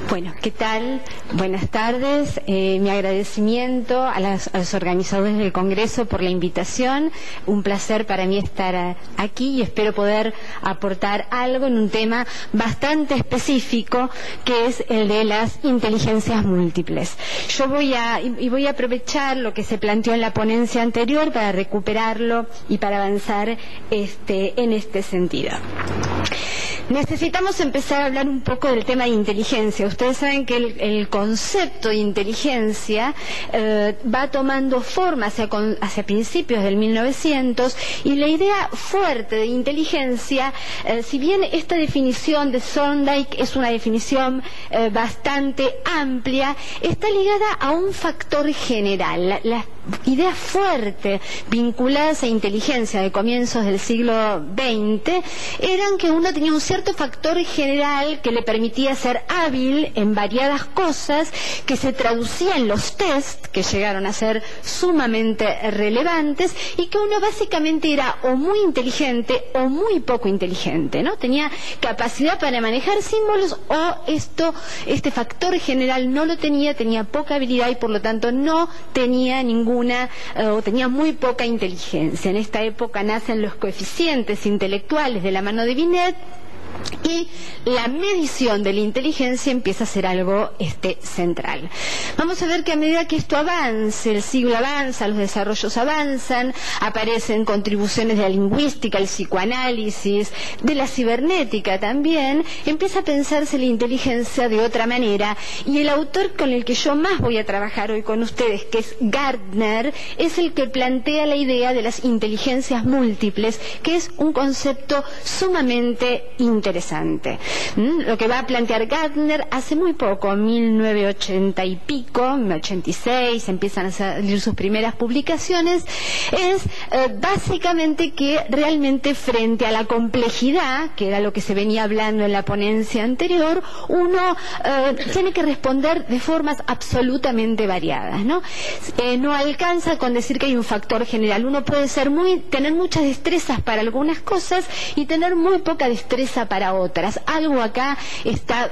Bueno, ¿qué tal? Buenas tardes. Mi agradecimiento a los organizadores del Congreso por la invitación. Un placer para mí estar aquí y espero poder aportar algo en un tema bastante específico, que es el de las inteligencias múltiples. Yo voy a aprovechar lo que se planteó en la ponencia anterior para recuperarlo y para avanzar en este sentido. Necesitamos empezar a hablar un poco del tema de inteligencia. Ustedes saben que el concepto de inteligencia va tomando forma hacia principios del 1900, y la idea fuerte de inteligencia, si bien esta definición de Thorndike es una definición bastante amplia, está ligada a un factor general. Las ideas fuertes vinculadas a inteligencia de comienzos del siglo XX eran que uno tenía un cierto factor general que le permitía ser hábil en variadas cosas, que se traducía en los test, que llegaron a ser sumamente relevantes, y que uno básicamente era o muy inteligente o muy poco inteligente, ¿no? Tenía capacidad para manejar símbolos, o este factor general no lo tenía poca habilidad y por lo tanto no tenía o tenía muy poca inteligencia. En esta época nacen los coeficientes intelectuales de la mano de Binet, y la medición de la inteligencia empieza a ser algo central. Vamos a ver que a medida que esto avance, el siglo avanza, los desarrollos avanzan, aparecen contribuciones de la lingüística, el psicoanálisis, de la cibernética también, empieza a pensarse la inteligencia de otra manera, y el autor con el que yo más voy a trabajar hoy con ustedes, que es Gardner, es el que plantea la idea de las inteligencias múltiples, que es un concepto sumamente interesante. Lo que va a plantear Gardner hace muy poco, 1980 y pico, 86, empiezan a salir sus primeras publicaciones, es básicamente que realmente frente a la complejidad, que era lo que se venía hablando en la ponencia anterior, uno tiene que responder de formas absolutamente variadas, ¿no? No alcanza con decir que hay un factor general. Uno puede tener muchas destrezas para algunas cosas y tener muy poca destreza para otras. Algo acá está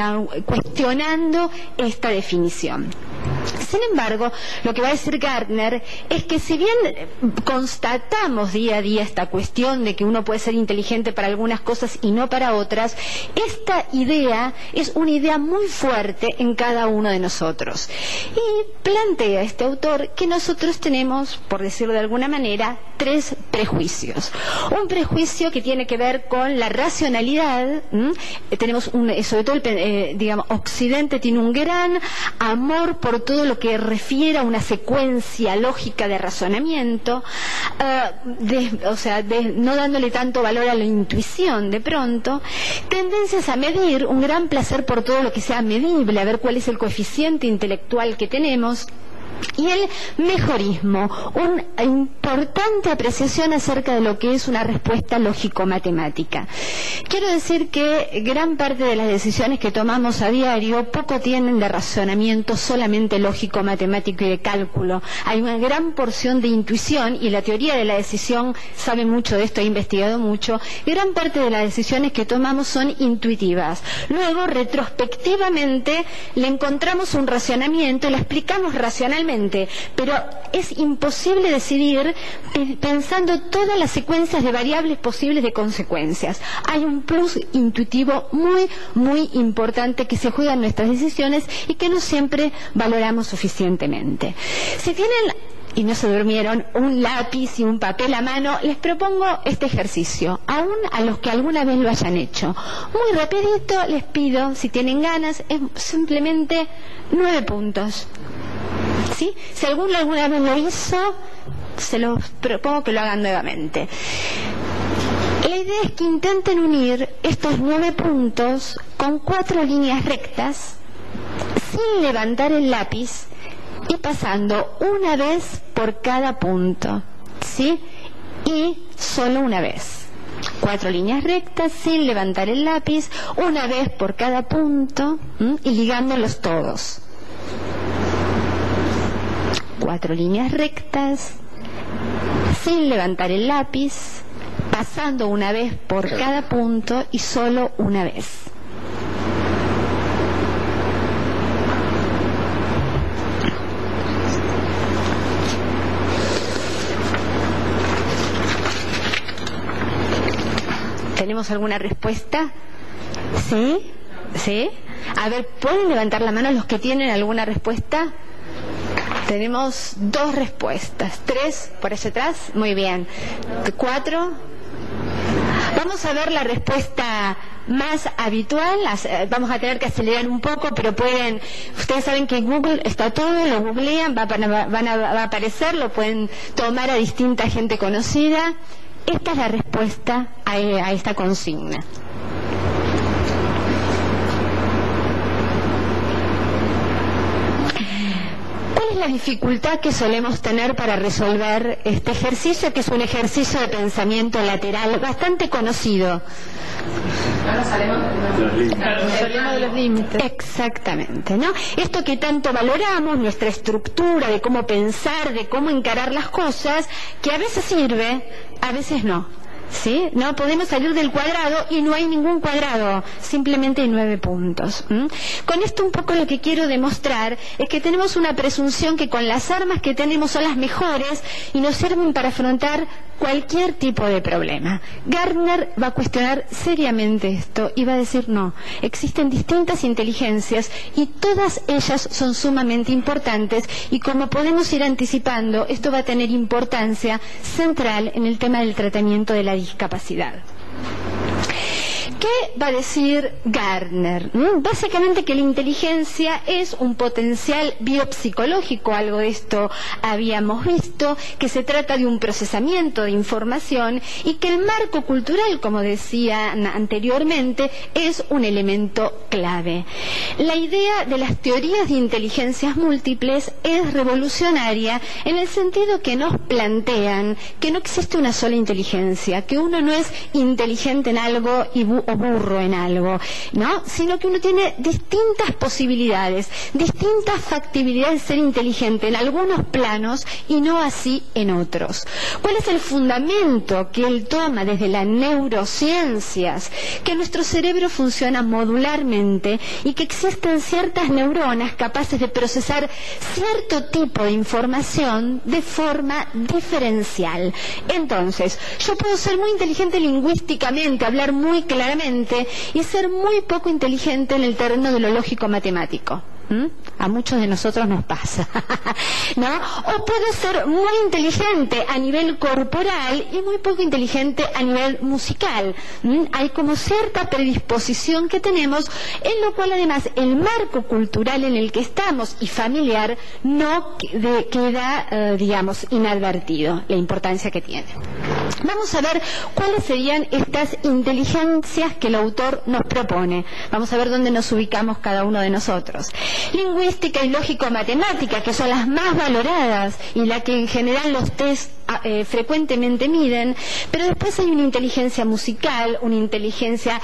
cuestionando esta definición. Sin embargo, lo que va a decir Gardner es que si bien constatamos día a día esta cuestión de que uno puede ser inteligente para algunas cosas y no para otras, esta idea es una idea muy fuerte en cada uno de nosotros. Y plantea este autor que nosotros tenemos, por decirlo de alguna manera, 3 prejuicios. Un prejuicio que tiene que ver con la racionalidad. Tenemos sobre todo Occidente tiene un gran amor por todo lo que refiere a una secuencia lógica de razonamiento, no dándole tanto valor a la intuición de pronto, tendencias a medir, un gran placer por todo lo que sea medible, a ver cuál es el coeficiente intelectual que tenemos, y el mejorismo, una importante apreciación acerca de lo que es una respuesta lógico-matemática. Quiero decir que gran parte de las decisiones que tomamos a diario poco tienen de razonamiento solamente lógico-matemático y de cálculo. Hay una gran porción de intuición, y la teoría de la decisión sabe mucho de esto, he investigado mucho. Gran parte de las decisiones que tomamos son intuitivas. Luego, retrospectivamente, le encontramos un racionamiento y la explicamos racionalmente, pero es imposible decidir pensando todas las secuencias de variables posibles de consecuencias. Hay un plus intuitivo muy, muy importante que se juega en nuestras decisiones y que no siempre valoramos suficientemente. Si tienen y no se durmieron un lápiz y un papel a mano, les propongo este ejercicio, aún a los que alguna vez lo hayan hecho. Muy rapidito les pido, si tienen ganas, es simplemente 9 puntos. ¿Sí? Si alguno alguna vez lo hizo, se los propongo que lo hagan nuevamente. La idea es que intenten unir estos 9 puntos con 4 líneas rectas, sin levantar el lápiz y pasando una vez por cada punto, ¿sí? Y solo una vez. 4 líneas rectas, sin levantar el lápiz, una vez por cada punto, y ligándolos todos. 4 líneas rectas, sin levantar el lápiz, pasando una vez por cada punto y solo una vez. ¿Tenemos alguna respuesta? ¿Sí? ¿Sí? A ver, ¿pueden levantar la mano los que tienen alguna respuesta? Tenemos 2 respuestas. 3 por allá atrás. Muy bien. 4. Vamos a ver la respuesta más habitual. Vamos a tener que acelerar un poco, pero pueden... Ustedes saben que en Google está todo, lo googlean, va a aparecer, lo pueden tomar a distinta gente conocida. Esta es la respuesta a esta consigna. ¿Cuál es la dificultad que solemos tener para resolver este ejercicio, que es un ejercicio de pensamiento lateral bastante conocido? No salimos de los límites. Exactamente, ¿no? Esto que tanto valoramos, nuestra estructura de cómo pensar, de cómo encarar las cosas, que a veces sirve, a veces no. ¿Sí? No podemos salir del cuadrado y no hay ningún cuadrado, simplemente hay 9 puntos. Con esto un poco lo que quiero demostrar es que tenemos una presunción que con las armas que tenemos son las mejores y nos sirven para afrontar cualquier tipo de problema. Gardner va a cuestionar seriamente esto y va a decir no, existen distintas inteligencias y todas ellas son sumamente importantes, y como podemos ir anticipando, esto va a tener importancia central en el tema del tratamiento de la discapacidad. ¿Qué va a decir Gardner? Básicamente que la inteligencia es un potencial biopsicológico, algo de esto habíamos visto, que se trata de un procesamiento de información y que el marco cultural, como decía anteriormente, es un elemento clave. La idea de las teorías de inteligencias múltiples es revolucionaria en el sentido que nos plantean que no existe una sola inteligencia, que uno no es inteligente en algo o burro en algo, ¿no? Sino que uno tiene distintas posibilidades, distintas factibilidades de ser inteligente en algunos planos y no así en otros. ¿Cuál es el fundamento que él toma desde las neurociencias? Que nuestro cerebro funciona modularmente y que existen ciertas neuronas capaces de procesar cierto tipo de información de forma diferencial. Entonces, yo puedo ser muy inteligente lingüísticamente, hablar muy claramente y ser muy poco inteligente en el terreno de lo lógico-matemático. A muchos de nosotros nos pasa, ¿no? O puedo ser muy inteligente a nivel corporal y muy poco inteligente a nivel musical. Hay como cierta predisposición que tenemos, en lo cual además el marco cultural en el que estamos y familiar no queda, digamos, inadvertido, la importancia que tiene. Vamos a ver cuáles serían estas inteligencias que el autor nos propone. Vamos a ver dónde nos ubicamos cada uno de nosotros. Lingüística y lógico-matemática, que son las más valoradas y la que en general los test frecuentemente miden, pero después hay una inteligencia musical, una inteligencia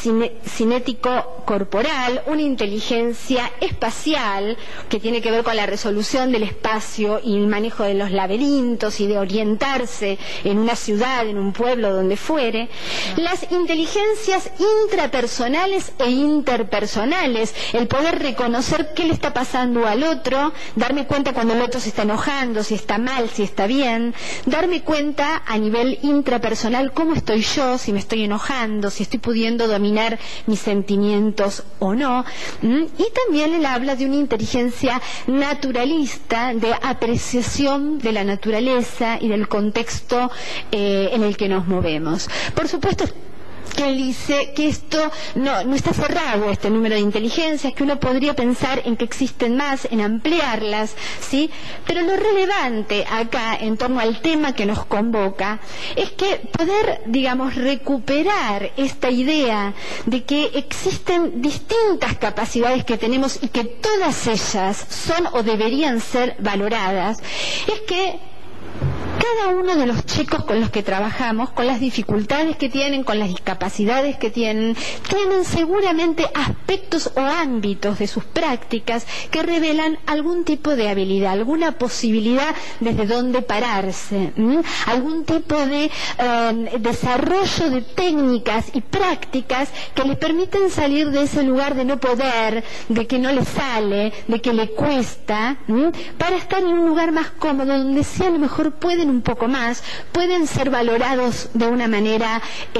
cinético-corporal, una inteligencia espacial, que tiene que ver con la resolución del espacio y el manejo de los laberintos y de orientarse en una ciudad, en un pueblo, donde fuere. Las inteligencias intrapersonales e interpersonales, el poder reconocer qué le está pasando al otro, darme cuenta cuando el otro se está enojando, si está mal, si está bien, darme cuenta a nivel intrapersonal cómo estoy yo, si me estoy enojando, si estoy pudiendo dominar mis sentimientos o no. Y también él habla de una inteligencia naturalista, de apreciación de la naturaleza y del contexto en el que nos movemos. Por supuesto que él dice que esto no está cerrado, este número de inteligencias, que uno podría pensar en que existen más, en ampliarlas, ¿sí? Pero lo relevante acá, en torno al tema que nos convoca, es que poder, digamos, recuperar esta idea de que existen distintas capacidades que tenemos y que todas ellas son o deberían ser valoradas, es que cada uno de los chicos con los que trabajamos, con las dificultades que tienen, con las discapacidades que tienen seguramente aspectos o ámbitos de sus prácticas que revelan algún tipo de habilidad, alguna posibilidad desde donde pararse, algún tipo de desarrollo de técnicas y prácticas que les permiten salir de ese lugar de no poder, de que no les sale, de que le cuesta, para estar en un lugar más cómodo, donde sí a lo mejor pueden un poco más, pueden ser valorados de una manera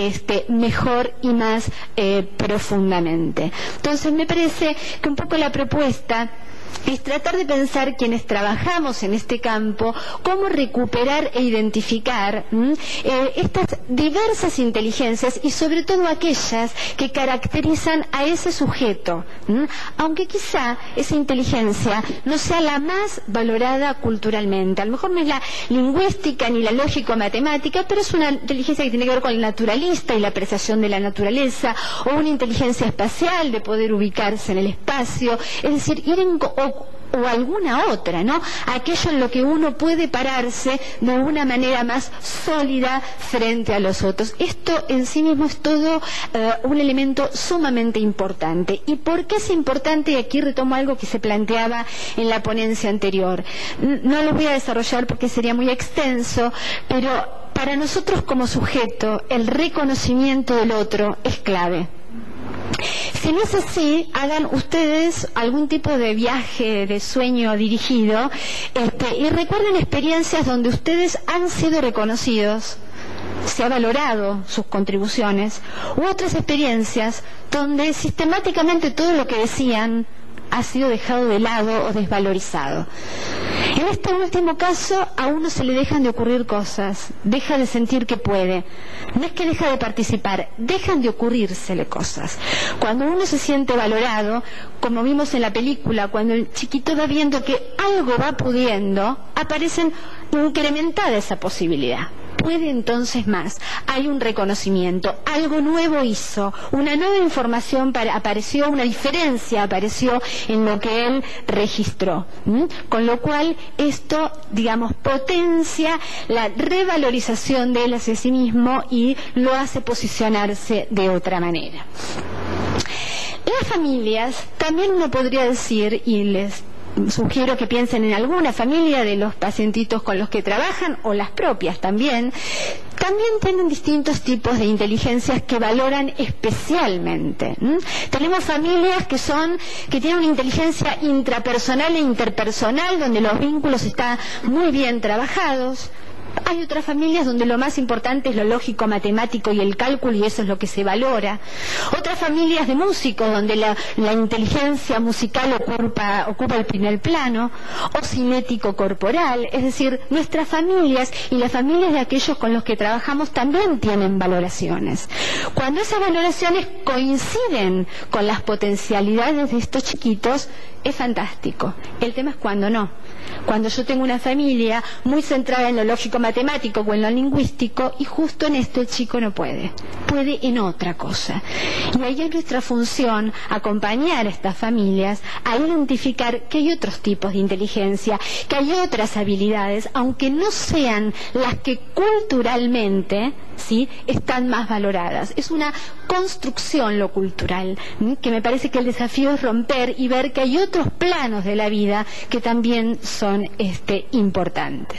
mejor y más profundamente. Entonces me parece que un poco la propuesta es tratar de pensar, quienes trabajamos en este campo, cómo recuperar e identificar estas diversas inteligencias y sobre todo aquellas que caracterizan a ese sujeto, aunque quizá esa inteligencia no sea la más valorada culturalmente. A lo mejor no es la lingüística ni la lógico-matemática, pero es una inteligencia que tiene que ver con el naturalista y la apreciación de la naturaleza, o una inteligencia espacial de poder ubicarse en el espacio, es decir, ir en o alguna otra, ¿no? Aquello en lo que uno puede pararse de una manera más sólida frente a los otros. Esto en sí mismo es todo un elemento sumamente importante. ¿Y por qué es importante? Y aquí retomo algo que se planteaba en la ponencia anterior. No lo voy a desarrollar porque sería muy extenso, pero para nosotros como sujeto, el reconocimiento del otro es clave. Si no es así, hagan ustedes algún tipo de viaje de sueño dirigido y recuerden experiencias donde ustedes han sido reconocidos, se ha valorado sus contribuciones, u otras experiencias donde sistemáticamente todo lo que decían ha sido dejado de lado o desvalorizado. En este último caso, a uno se le dejan de ocurrir cosas, deja de sentir que puede. No es que deja de participar, dejan de ocurrírsele cosas. Cuando uno se siente valorado, como vimos en la película, cuando el chiquito va viendo que algo va pudiendo, aparecen incrementada esa posibilidad. Puede entonces más, hay un reconocimiento, algo nuevo hizo, una nueva información apareció, una diferencia apareció en lo que él registró, con lo cual esto, digamos, potencia la revalorización de él hacia sí mismo y lo hace posicionarse de otra manera. Las familias, también uno podría decir, y les sugiero que piensen en alguna familia de los pacientitos con los que trabajan, o las propias también tienen distintos tipos de inteligencias que valoran especialmente. Tenemos familias que tienen una inteligencia intrapersonal e interpersonal, donde los vínculos están muy bien trabajados. Hay otras familias donde lo más importante es lo lógico, matemático y el cálculo, y eso es lo que se valora. Otras familias de músicos donde la inteligencia musical ocupa el primer plano, o cinético corporal. Es decir, nuestras familias y las familias de aquellos con los que trabajamos también tienen valoraciones. Cuando esas valoraciones coinciden con las potencialidades de estos chiquitos, es fantástico. El tema es cuando no. Cuando yo tengo una familia muy centrada en lo lógico matemático o en lo lingüístico, y justo en esto el chico no puede en otra cosa. Y ahí es nuestra función acompañar a estas familias a identificar que hay otros tipos de inteligencia, que hay otras habilidades, aunque no sean las que culturalmente están más valoradas. Es una construcción lo cultural, que me parece que el desafío es romper y ver que hay otros planos de la vida que también son importantes.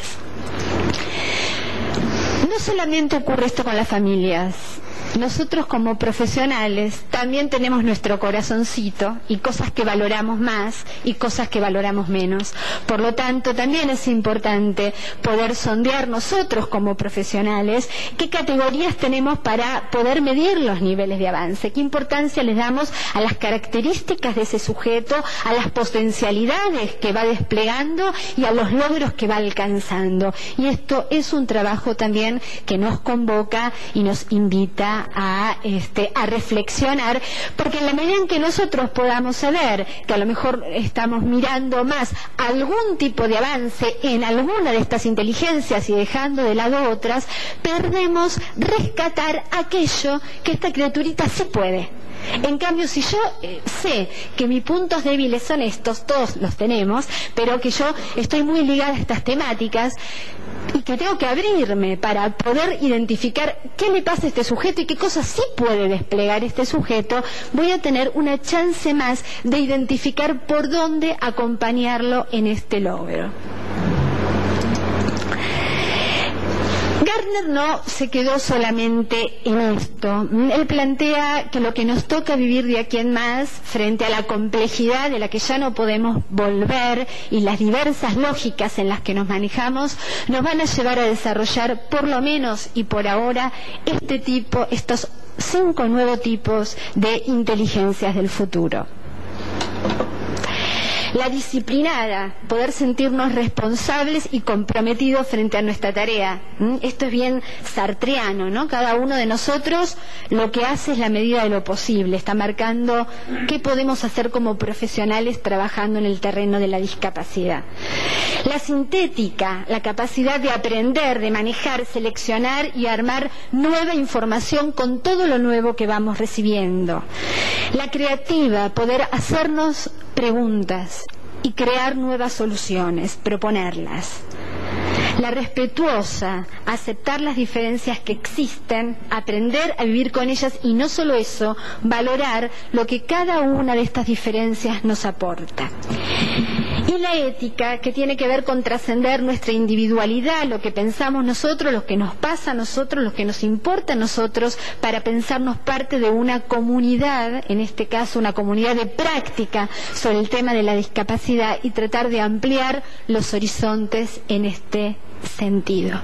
No solamente ocurre esto con las familias. Nosotros como profesionales también tenemos nuestro corazoncito y cosas que valoramos más y cosas que valoramos menos. Por lo tanto, también es importante poder sondear nosotros como profesionales qué categorías tenemos para poder medir los niveles de avance, qué importancia les damos a las características de ese sujeto, a las potencialidades que va desplegando y a los logros que va alcanzando. Y esto es un trabajo también que nos convoca y nos invita a reflexionar, porque en la medida en que nosotros podamos saber que a lo mejor estamos mirando más algún tipo de avance en alguna de estas inteligencias y dejando de lado otras, perdemos rescatar aquello que esta criaturita sí puede. En cambio, si yo sé que mis puntos débiles son estos, todos los tenemos, pero que yo estoy muy ligada a estas temáticas y que tengo que abrirme para poder identificar qué le pasa a este sujeto y qué cosas sí puede desplegar este sujeto, voy a tener una chance más de identificar por dónde acompañarlo en este logro. Lerner no se quedó solamente en esto. Él plantea que lo que nos toca vivir de aquí en más, frente a la complejidad de la que ya no podemos volver y las diversas lógicas en las que nos manejamos, nos van a llevar a desarrollar, por lo menos y por ahora, estos 5 nuevos tipos de inteligencias del futuro. La disciplinada, poder sentirnos responsables y comprometidos frente a nuestra tarea. Esto es bien sartreano, ¿no? Cada uno de nosotros lo que hace es la medida de lo posible, está marcando qué podemos hacer como profesionales trabajando en el terreno de la discapacidad. La sintética, la capacidad de aprender, de manejar, seleccionar y armar nueva información con todo lo nuevo que vamos recibiendo. La creativa, poder hacernos preguntas y crear nuevas soluciones, proponerlas. La respetuosa, aceptar las diferencias que existen, aprender a vivir con ellas y no solo eso, valorar lo que cada una de estas diferencias nos aporta. Y la ética, que tiene que ver con trascender nuestra individualidad, lo que pensamos nosotros, lo que nos pasa a nosotros, lo que nos importa a nosotros, para pensarnos parte de una comunidad, en este caso una comunidad de práctica sobre el tema de la discapacidad, y tratar de ampliar los horizontes en este sentido.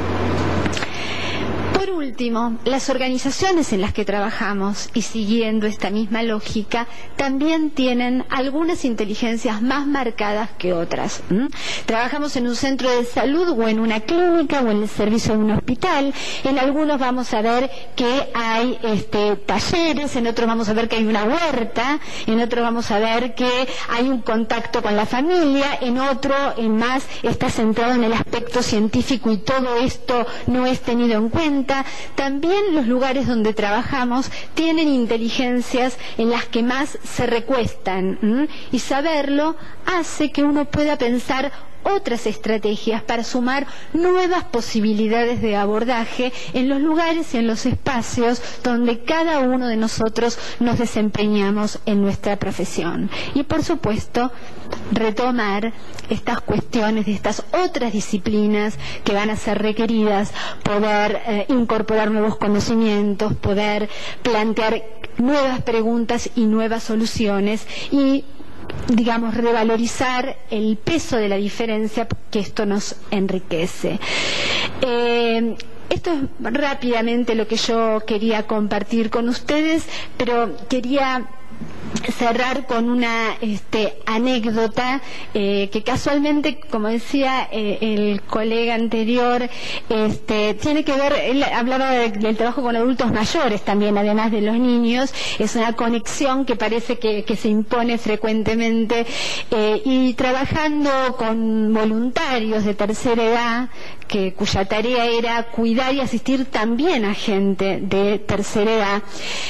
Por último, las organizaciones en las que trabajamos, y siguiendo esta misma lógica, también tienen algunas inteligencias más marcadas que otras. Trabajamos en un centro de salud o en una clínica o en el servicio de un hospital. En algunos vamos a ver que hay talleres, en otros vamos a ver que hay una huerta, en otros vamos a ver que hay un contacto con la familia, en otro, en más, está centrado en el aspecto científico y todo esto no es tenido en cuenta. También los lugares donde trabajamos tienen inteligencias en las que más se recuestan, y saberlo hace que uno pueda pensar otras estrategias para sumar nuevas posibilidades de abordaje en los lugares y en los espacios donde cada uno de nosotros nos desempeñamos en nuestra profesión. Y por supuesto, retomar estas cuestiones de estas otras disciplinas que van a ser requeridas, poder incorporar nuevos conocimientos, poder plantear nuevas preguntas y nuevas soluciones y revalorizar el peso de la diferencia, que esto nos enriquece. Esto es rápidamente lo que yo quería compartir con ustedes, pero quería cerrar con una anécdota que casualmente, como decía el colega anterior, tiene que ver, él hablaba del trabajo con adultos mayores también, además de los niños. Es una conexión que parece que se impone frecuentemente, y trabajando con voluntarios de tercera edad, cuya tarea era cuidar y asistir también a gente de tercera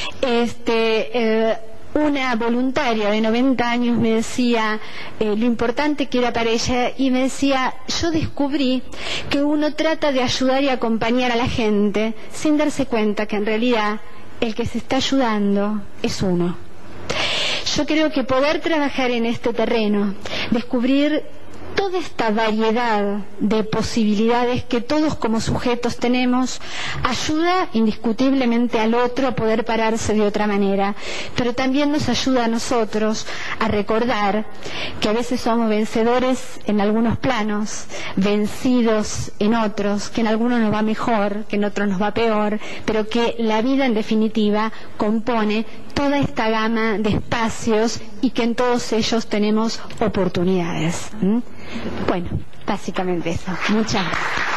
edad, una voluntaria de 90 años me decía lo importante que era para ella, y me decía: yo descubrí que uno trata de ayudar y acompañar a la gente sin darse cuenta que en realidad el que se está ayudando es uno. Yo creo que poder trabajar en este terreno, descubrir toda esta variedad de posibilidades que todos como sujetos tenemos, ayuda indiscutiblemente al otro a poder pararse de otra manera, pero también nos ayuda a nosotros a recordar que a veces somos vencedores en algunos planos, vencidos en otros, que en algunos nos va mejor, que en otros nos va peor, pero que la vida en definitiva compone toda esta gama de espacios y que en todos ellos tenemos oportunidades. Bueno, básicamente eso. Muchas gracias.